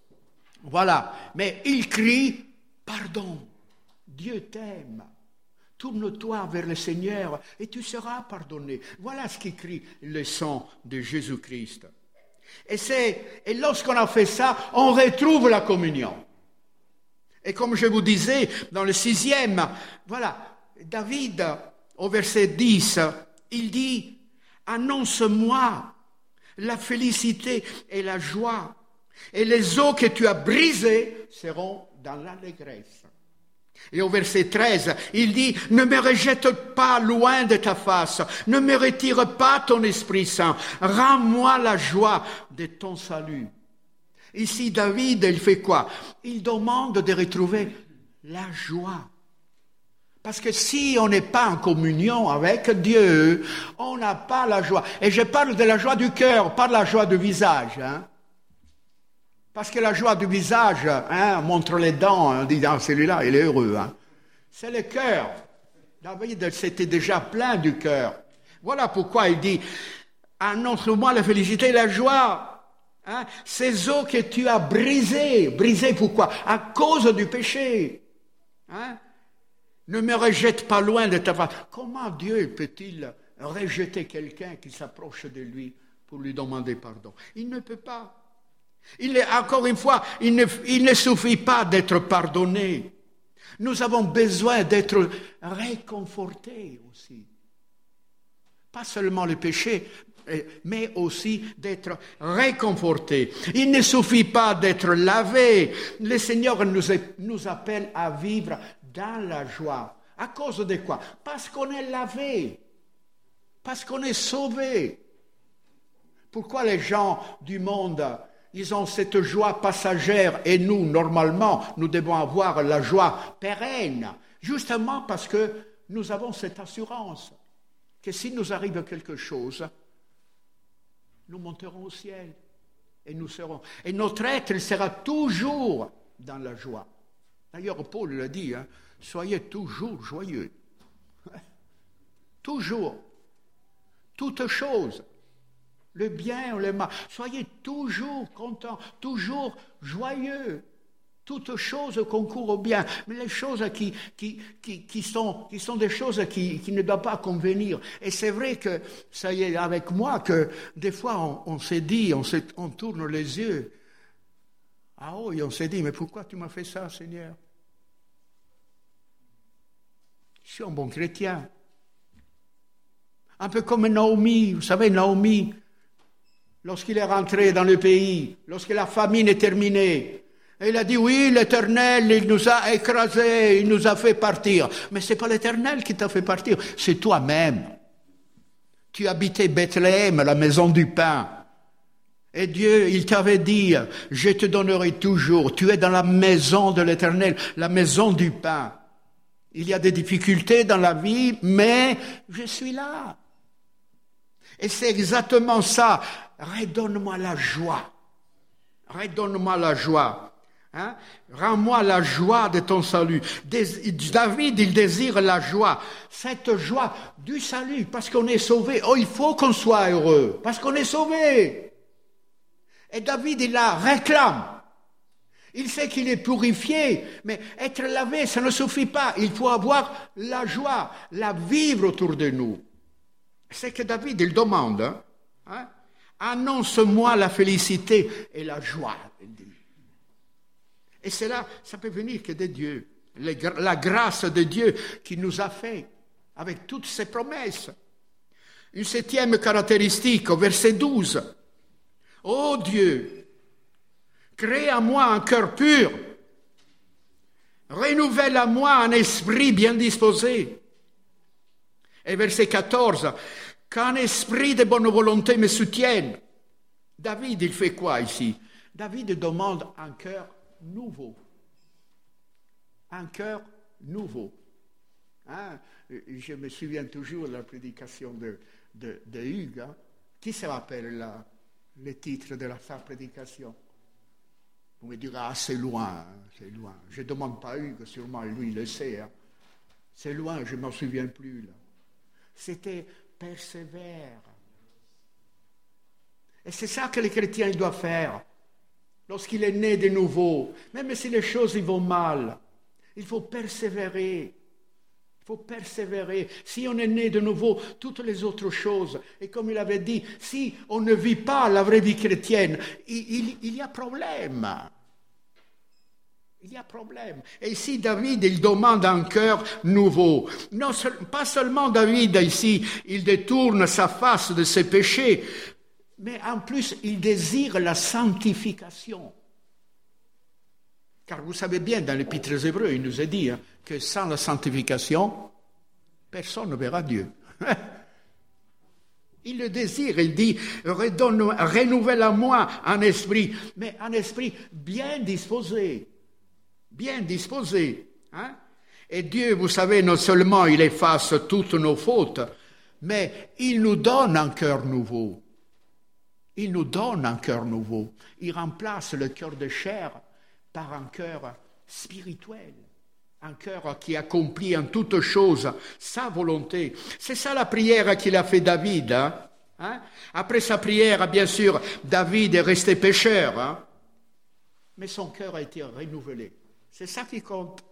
Voilà. Mais il crie, pardon, Dieu t'aime. Tourne-toi vers le Seigneur et tu seras pardonné. Voilà ce qu'écrit le sang de Jésus-Christ. Et, c'est, et lorsqu'on a fait ça, on retrouve la communion. Et comme je vous disais, dans le sixième, voilà, David, au verset dix, il dit, annonce-moi la félicité et la joie, et les eaux que tu as brisées seront dans l'allégresse. Et au verset treize, il dit, ne me rejette pas loin de ta face, ne me retire pas ton Esprit Saint, rends-moi la joie de ton salut. Ici, David, il fait quoi? Il demande de retrouver la joie. Parce que si on n'est pas en communion avec Dieu, on n'a pas la joie. Et je parle de la joie du cœur, pas de la joie du visage, hein. Parce que la joie du visage, hein, montre les dents, on dit, ah, celui-là, il est heureux. Hein. C'est le cœur. David, c'était déjà plein du cœur. Voilà pourquoi il dit, annonce-moi la félicité et la joie. Hein, ces eaux que tu as brisées. Brisées pourquoi? À cause du péché. Hein. Ne me rejette pas loin de ta face. Comment Dieu peut-il rejeter quelqu'un qui s'approche de lui pour lui demander pardon? Il ne peut pas. Il est, encore une fois, il ne, il ne suffit pas d'être pardonné. Nous avons besoin d'être réconfortés aussi. Pas seulement le péché, mais aussi d'être réconfortés. Il ne suffit pas d'être lavé. Le Seigneur nous, nous appelle à vivre dans la joie. À cause de quoi? Parce qu'on est lavé. Parce qu'on est sauvé. Pourquoi les gens du monde... Ils ont cette joie passagère et nous, normalement, nous devons avoir la joie pérenne, justement parce que nous avons cette assurance que s'il nous arrive quelque chose, nous monterons au ciel et nous serons. Et notre être sera toujours dans la joie. D'ailleurs, Paul le dit, hein, soyez toujours joyeux. Toujours. Toutes choses. Le bien ou le mal. Soyez toujours contents, toujours joyeux. Toutes choses concourent au bien. Mais les choses qui, qui, qui, qui, sont, qui sont des choses qui, qui ne doivent pas convenir. Et c'est vrai que, ça y est, avec moi, que des fois, on, on s'est dit, on, s'est, on tourne les yeux. Ah oh, et on s'est dit, mais pourquoi tu m'as fait ça, Seigneur? Je suis un bon chrétien. Un peu comme Naomi. Vous savez, Naomi... Lorsqu'il est rentré dans le pays, lorsque la famine est terminée, il a dit, oui, l'Éternel, il nous a écrasés, il nous a fait partir. Mais ce n'est pas l'Éternel qui t'a fait partir, c'est toi-même. Tu habitais Bethléem, la maison du pain. Et Dieu, il t'avait dit, je te donnerai toujours. Tu es dans la maison de l'Éternel, la maison du pain. Il y a des difficultés dans la vie, mais je suis là. Et c'est exactement ça. Redonne-moi la joie. Redonne-moi la joie. Hein? Rends-moi la joie de ton salut. David, il désire la joie. Cette joie du salut, parce qu'on est sauvé. Oh, il faut qu'on soit heureux, parce qu'on est sauvé. Et David, il la réclame. Il sait qu'il est purifié, mais être lavé, ça ne suffit pas. Il faut avoir la joie, la vivre autour de nous. C'est que David, il demande, hein, hein, annonce-moi la félicité et la joie. Et cela, ça peut venir que de Dieu. La grâce de Dieu qui nous a fait avec toutes ses promesses. Une septième caractéristique, au verset douze. Ô Dieu, crée en moi un cœur pur. Renouvelle à moi un esprit bien disposé. Et verset quatorze, qu'un esprit de bonne volonté me soutienne. David, il fait quoi ici? David demande un cœur nouveau. Un cœur nouveau. Hein? Je me souviens toujours de la prédication de, de, de Hugues. Hein? Qui se rappelle la, le titre de la, sa prédication? Vous me direz, ah, c'est loin, hein, c'est loin. Je ne demande pas à Hugues, sûrement lui il le sait. Hein. C'est loin, je ne m'en souviens plus. Là. C'était persévère. Et c'est ça que les chrétiens ils doivent faire. Lorsqu'il est né de nouveau, même si les choses ils vont mal, il faut persévérer. Il faut persévérer. Si on est né de nouveau, toutes les autres choses, et comme il avait dit, si on ne vit pas la vraie vie chrétienne, il, il, il y a problème. Il y a problème. Et ici, David, il demande un cœur nouveau. Non, pas seulement David, ici, il détourne sa face de ses péchés, mais en plus, il désire la sanctification. Car vous savez bien, dans l'Épître aux Hébreux, il nous est dit hein, que sans la sanctification, personne ne verra Dieu. Il le désire, il dit, redonne, renouvelle à moi un esprit, mais un esprit bien disposé, bien disposé. Hein? Et Dieu, vous savez, non seulement il efface toutes nos fautes, mais il nous donne un cœur nouveau. Il nous donne un cœur nouveau. Il remplace le cœur de chair par un cœur spirituel, un cœur qui accomplit en toutes choses sa volonté. C'est ça la prière qu'il a fait David. Hein? Hein? Après sa prière, bien sûr, David est resté pécheur, hein? Mais son cœur a été renouvelé. C'est ça qui compte.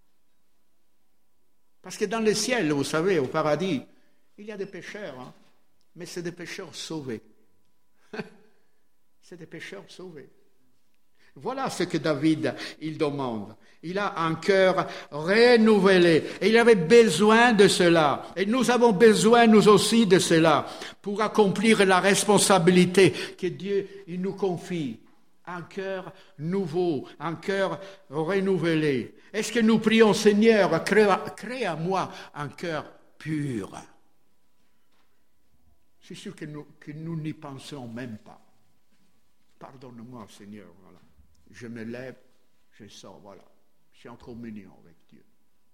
Parce que dans le ciel, vous savez, au paradis, il y a des pécheurs, hein? Mais c'est des pécheurs sauvés. C'est des pécheurs sauvés. Voilà ce que David, il demande. Il a un cœur renouvelé. Et il avait besoin de cela. Et nous avons besoin, nous aussi, de cela pour accomplir la responsabilité que Dieu il nous confie. Un cœur nouveau, un cœur renouvelé. Est-ce que nous prions, Seigneur, crée, crée à moi un cœur pur? C'est sûr que nous, que nous n'y pensons même pas. Pardonne-moi, Seigneur, voilà. Je me lève, je sors, voilà. Je suis en communion avec Dieu.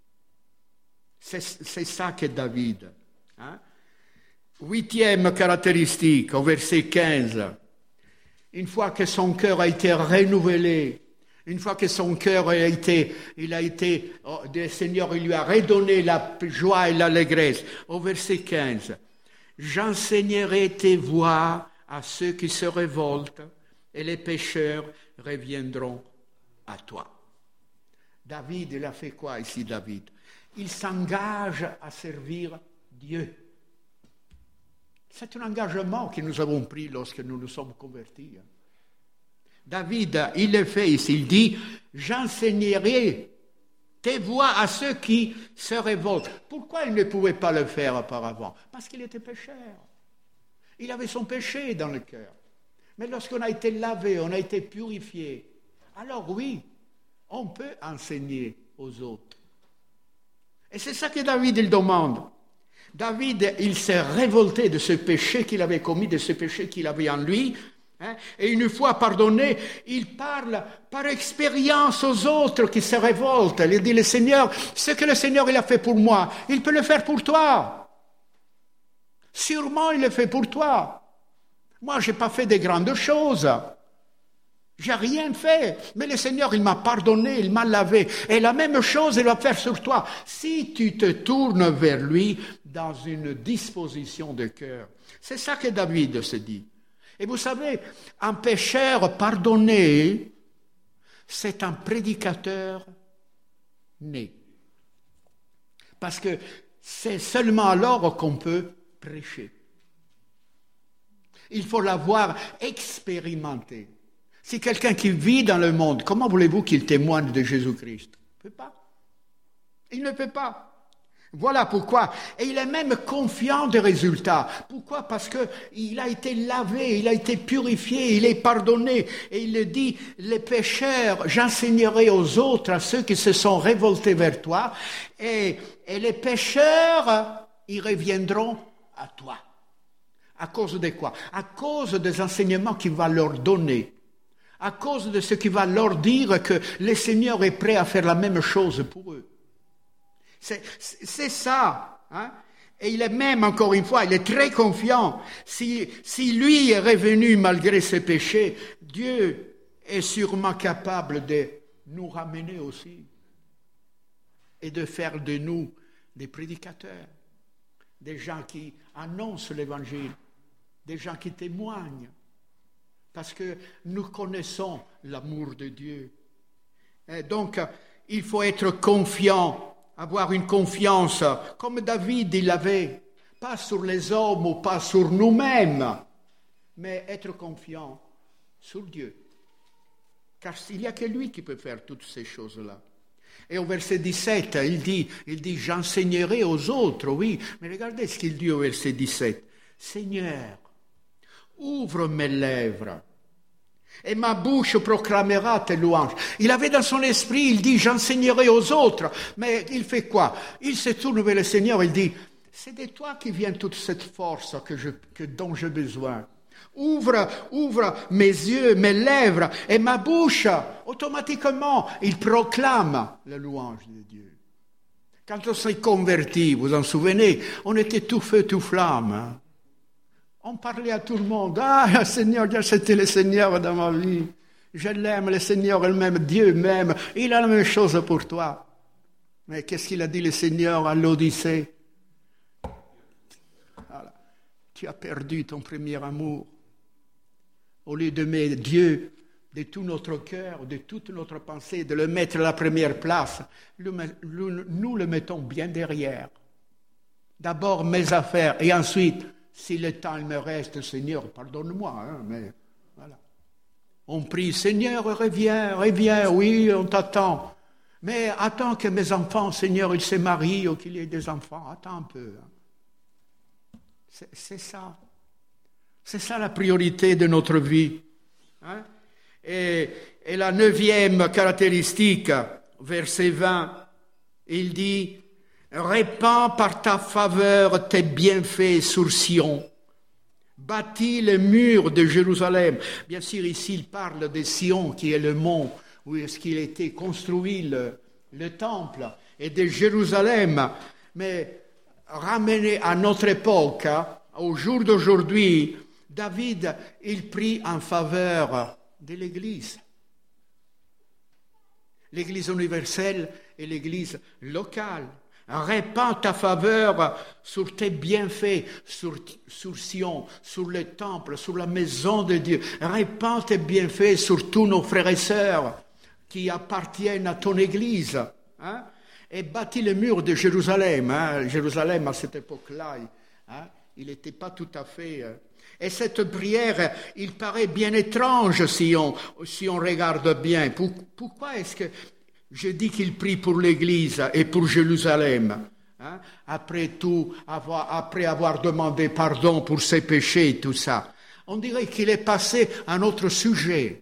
C'est, c'est ça que David. Hein? Huitième caractéristique, au verset quinze. Une fois que son cœur a été renouvelé, une fois que son cœur a été, il a été, oh, le Seigneur il lui a redonné la joie et l'allégresse. Au verset quinze. J'enseignerai tes voies à ceux qui se révoltent, et les pécheurs reviendront à toi. David, il a fait quoi ici, David? Il s'engage à servir Dieu. C'est un engagement que nous avons pris lorsque nous nous sommes convertis. David, il le fait ici, il dit, j'enseignerai tes voies à ceux qui se révoltent. Pourquoi il ne pouvait pas le faire auparavant? Parce qu'il était pécheur. Il avait son péché dans le cœur. Mais lorsqu'on a été lavé, on a été purifié, alors oui, on peut enseigner aux autres. Et c'est ça que David, il demande. David, il s'est révolté de ce péché qu'il avait commis, de ce péché qu'il avait en lui. Hein, et une fois pardonné, il parle par expérience aux autres qui se révoltent. Il dit, le Seigneur, ce que le Seigneur il a fait pour moi, il peut le faire pour toi. Sûrement, il le fait pour toi. Moi, je n'ai pas fait de grandes choses. J'ai rien fait. Mais le Seigneur, il m'a pardonné, il m'a lavé. Et la même chose, il va faire sur toi. Si tu te tournes vers lui dans une disposition de cœur. C'est ça que David se dit. Et vous savez, un pécheur pardonné, c'est un prédicateur né. Parce que c'est seulement alors qu'on peut prêcher. Il faut l'avoir expérimenté. Si quelqu'un qui vit dans le monde, comment voulez-vous qu'il témoigne de Jésus-Christ? Il ne peut pas. Il ne peut pas. Voilà pourquoi. Et il est même confiant des résultats. Pourquoi? Parce qu'il a été lavé, il a été purifié, il est pardonné. Et il le dit, les pécheurs, j'enseignerai aux autres, à ceux qui se sont révoltés vers toi. Et, et les pécheurs, ils reviendront à toi. À cause de quoi? À cause des enseignements qu'il va leur donner. À cause de ce qu'il va leur dire que le Seigneur est prêt à faire la même chose pour eux. C'est, c'est, c'est ça. Hein? Et il est même, encore une fois, il est très confiant. Si, si lui est revenu malgré ses péchés, Dieu est sûrement capable de nous ramener aussi et de faire de nous des prédicateurs, des gens qui annoncent l'Évangile, des gens qui témoignent, parce que nous connaissons l'amour de Dieu. Et donc, il faut être confiant, avoir une confiance, comme David il l'avait, pas sur les hommes ou pas sur nous-mêmes, mais être confiant sur Dieu. Car il n'y a que lui qui peut faire toutes ces choses-là. Et au verset dix-sept, il dit, il dit, j'enseignerai aux autres, oui. Mais regardez ce qu'il dit au verset dix-sept. Seigneur, ouvre mes lèvres, et ma bouche proclamera tes louanges. Il avait dans son esprit, il dit, j'enseignerai aux autres. Mais il fait quoi? Il se tourne vers le Seigneur, il dit, c'est de toi qui vient toute cette force que je, que, dont j'ai besoin. Ouvre, ouvre mes yeux, mes lèvres et ma bouche. Automatiquement, il proclame la louange de Dieu. Quand on s'est converti, vous en souvenez, on était tout feu, tout flamme. Hein? On parlait à tout le monde. Ah, Seigneur, c'était le Seigneur dans ma vie. Je l'aime, le Seigneur elle-même, Dieu même. Il a la même chose pour toi. Mais qu'est-ce qu'il a dit le Seigneur à l'Odyssée? Voilà. Tu as perdu ton premier amour. Au lieu d'aimer Dieu de tout notre cœur, de toute notre pensée, de le mettre à la première place, nous le mettons bien derrière. D'abord mes affaires et ensuite, si le temps il me reste, Seigneur, pardonne-moi, hein, mais voilà. On prie, Seigneur, reviens, reviens, oui, on t'attend. Mais attends que mes enfants, Seigneur, ils se marient ou qu'il y ait des enfants, attends un peu. Hein. C'est, c'est ça. C'est ça la priorité de notre vie. Hein? Et, et la neuvième caractéristique, verset vingt, il dit, répands par ta faveur tes bienfaits sur Sion, bâtis les murs de Jérusalem. Bien sûr, ici, il parle de Sion, qui est le mont où est-ce qu'il a été construit le, le temple, et de Jérusalem. Mais ramené à notre époque, hein, au jour d'aujourd'hui, David, il prie en faveur de l'Église. L'Église universelle et l'Église locale. Répands ta faveur sur tes bienfaits, sur, sur Sion, sur le temple, sur la maison de Dieu. Répands tes bienfaits sur tous nos frères et sœurs qui appartiennent à ton Église. Hein? Et bâtis le mur de Jérusalem. Hein? Jérusalem, à cette époque-là, hein? Il n'était pas tout à fait... Euh, Et cette prière, il paraît bien étrange si on, si on regarde bien. Pour, pourquoi est-ce que je dis qu'il prie pour l'Église et pour Jérusalem, hein? Après tout, avoir, après avoir demandé pardon pour ses péchés et tout ça. On dirait qu'il est passé à un autre sujet.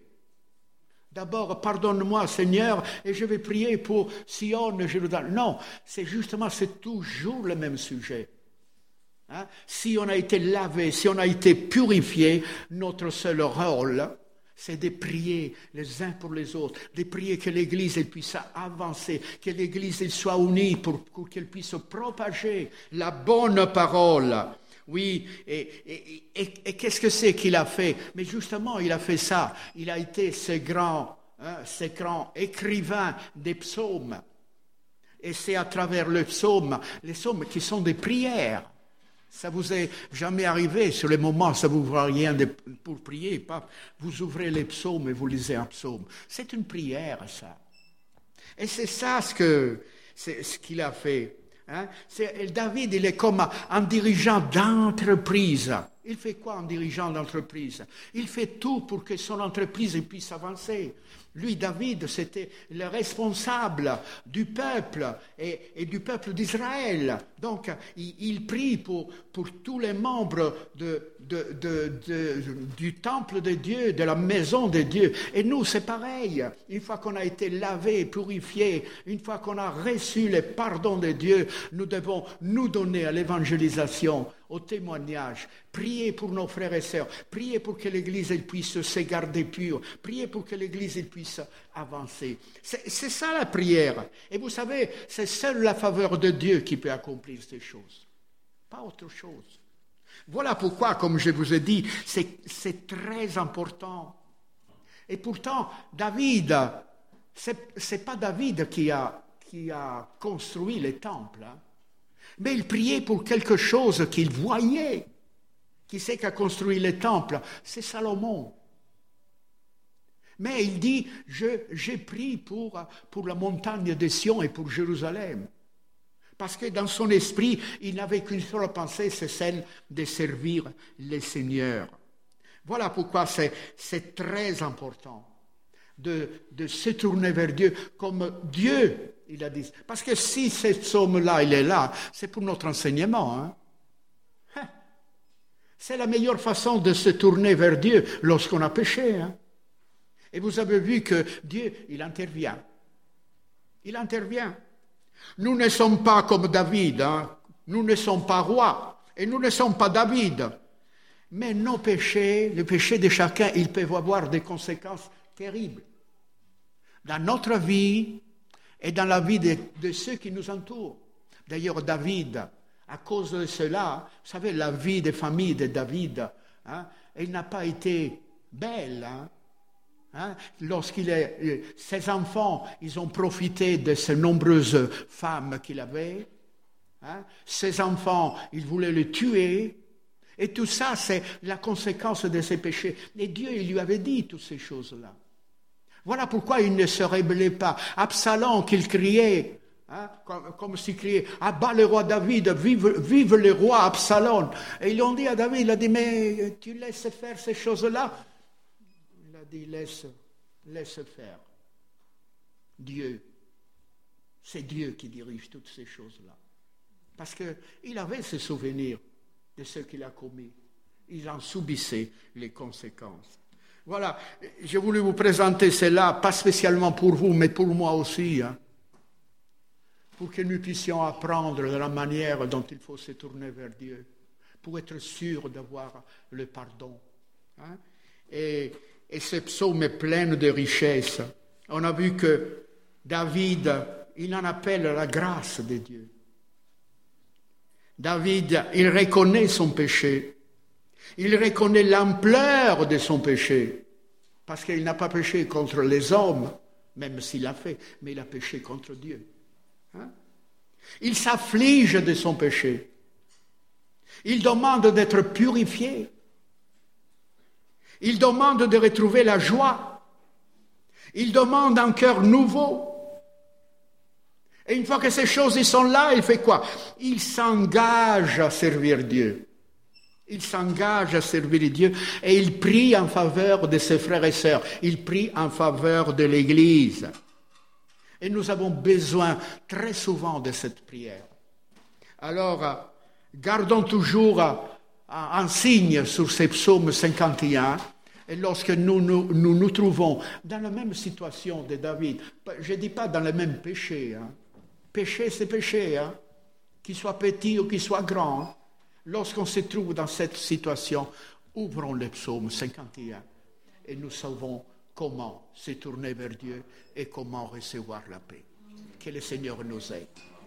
D'abord, pardonne-moi, Seigneur, et je vais prier pour Sion et Jérusalem. Non, c'est justement, c'est toujours le même sujet. Hein? Si on a été lavé, si on a été purifié, notre seul rôle, c'est de prier les uns pour les autres, de prier que l'Église elle puisse avancer, que l'Église elle soit unie pour, pour qu'elle puisse propager la bonne parole. Oui, et, et, et, et qu'est-ce que c'est qu'il a fait? Mais justement, il a fait ça. Il a été ce grand, hein, ce grand écrivain des psaumes. Et c'est à travers le psaume, les psaumes qui sont des prières. Ça vous est jamais arrivé sur les moments, ça vous voit rien de, pour prier, pas, vous ouvrez les psaumes et vous lisez un psaume. C'est une prière, ça. Et c'est ça ce que, c'est ce qu'il a fait. Hein? C'est, David, il est comme un dirigeant d'entreprise. Il fait quoi un dirigeant d'entreprise? Il fait tout pour que son entreprise puisse avancer. Lui, David, c'était le responsable du peuple et, et du peuple d'Israël. Donc, il, il prie pour, pour tous les membres de, de, de, de, du temple de Dieu, de la maison de Dieu. Et nous, c'est pareil. Une fois qu'on a été lavé, purifié, une fois qu'on a reçu le pardon de Dieu, nous devons nous donner à l'évangélisation au témoignage. Priez pour nos frères et sœurs. Priez pour que l'Église elle puisse se garder pure. Priez pour que l'Église elle puisse avancer. C'est, c'est ça la prière. Et vous savez, c'est seule la faveur de Dieu qui peut accomplir ces choses. Pas autre chose. Voilà pourquoi, comme je vous ai dit, c'est, c'est très important. Et pourtant, David, c'est, c'est pas David qui a, qui a construit les temples, hein. Mais il priait pour quelque chose qu'il voyait. Qui c'est qui a construit les temples? C'est Salomon. Mais il dit, je, j'ai prié pour, pour la montagne de Sion et pour Jérusalem. Parce que dans son esprit, il n'avait qu'une seule pensée, c'est celle de servir les seigneurs. Voilà pourquoi c'est, c'est très important de, de se tourner vers Dieu comme Dieu, il a dit. Parce que si ce psaume-là, il est là, c'est pour notre enseignement. Hein? C'est la meilleure façon de se tourner vers Dieu lorsqu'on a péché. Hein? Et vous avez vu que Dieu, il intervient. Il intervient. Nous ne sommes pas comme David. Hein? Nous ne sommes pas rois. Et nous ne sommes pas David. Mais nos péchés, le péché de chacun, ils peuvent avoir des conséquences terribles. Dans notre vie et dans la vie de, de ceux qui nous entourent. D'ailleurs, David, à cause de cela, vous savez, la vie des familles de David, hein, elle n'a pas été belle. Hein, hein, lorsqu'il est, ses enfants, ils ont profité de ces nombreuses femmes qu'il avait. Hein, ses enfants, ils voulaient le tuer. Et tout ça, c'est la conséquence de ses péchés. Et Dieu, il lui avait dit toutes ces choses-là. Voilà pourquoi il ne se rébellait pas. Absalom, qu'il criait, hein, comme, comme s'il criait, « Abat le roi David, vive, vive le roi Absalom !» Et ils ont dit à David, il a dit, « Mais tu laisses faire ces choses-là ?» Il a dit, laisse, laisse faire. Dieu, c'est Dieu qui dirige toutes ces choses-là. Parce qu'il avait ses souvenirs de ce qu'il a commis. Il en subissait les conséquences. Voilà, je voulais vous présenter cela, pas spécialement pour vous, mais pour moi aussi, hein, pour que nous puissions apprendre de la manière dont il faut se tourner vers Dieu, pour être sûr d'avoir le pardon. Hein. Et, et ce psaume est plein de richesses. On a vu que David, il en appelle la grâce de Dieu. David, il reconnaît son péché. Il reconnaît l'ampleur de son péché. Parce qu'il n'a pas péché contre les hommes, même s'il l'a fait, mais il a péché contre Dieu. Hein? Il s'afflige de son péché. Il demande d'être purifié. Il demande de retrouver la joie. Il demande un cœur nouveau. Et une fois que ces choses ils sont là, il fait quoi? Il s'engage à servir Dieu. Il s'engage à servir Dieu et il prie en faveur de ses frères et sœurs. Il prie en faveur de l'Église. Et nous avons besoin très souvent de cette prière. Alors, gardons toujours un signe sur ces psaumes cinquante et un. Et lorsque nous nous, nous nous trouvons dans la même situation de David, je ne dis pas dans le même péché, hein. Péché, c'est péché, hein. Qu'il soit petit ou qu'il soit grand. Lorsqu'on se trouve dans cette situation, ouvrons le psaume cinquante et un et nous savons comment se tourner vers Dieu et comment recevoir la paix. Que le Seigneur nous aide.